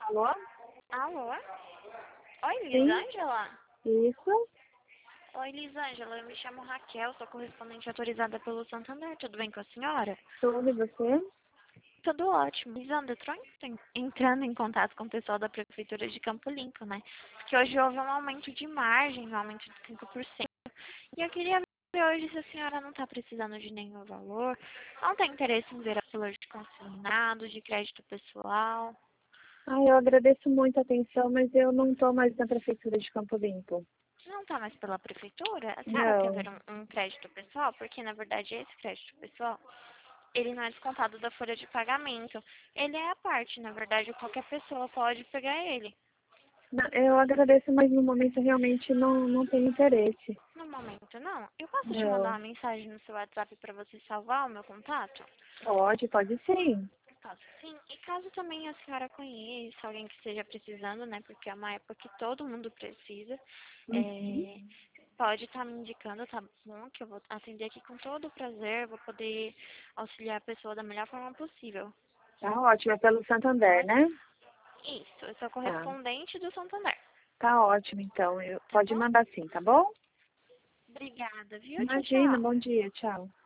Alô? Alô? Oi, Sim, Lisângela? isso. Oi, Lisângela, eu me chamo Raquel, sou correspondente autorizada pelo Santander. Tudo bem com a senhora? Tudo e você? Tudo ótimo. Lisandra, eu tô entrando em contato com o pessoal da Prefeitura de Campo Limpo, né? Porque hoje houve um aumento de margem, um aumento de 5%. E eu queria ver hoje se a senhora não está precisando de nenhum valor, não tem interesse em ver valor de consignado, de crédito pessoal. Eu agradeço muito a atenção, mas eu não estou mais na Prefeitura de Campo Limpo. Não está mais pela prefeitura? A senhora quer Não. ver um crédito pessoal? Porque, na verdade, esse crédito pessoal, ele não é descontado da folha de pagamento. Ele é a parte, na verdade, qualquer pessoa pode pegar ele. Eu agradeço, mas no momento realmente não tenho interesse. No momento, não. Eu posso te mandar Não. uma mensagem no seu WhatsApp para você salvar o meu contato? Pode sim. Posso sim. E caso também a senhora conheça alguém que esteja precisando, né? Porque é uma época que todo mundo precisa. Uhum. Pode estar me indicando, tá bom? Que eu vou atender aqui com todo o prazer, vou poder auxiliar a pessoa da melhor forma possível. Tá ótimo, é pelo Santander, Tá? né? Isso, eu sou Tá. correspondente do Santander, Tá ótimo, então. tá Pode bom? mandar sim, tá bom? Obrigada, viu? Tchau, Imagina, tchau. bom dia, tchau.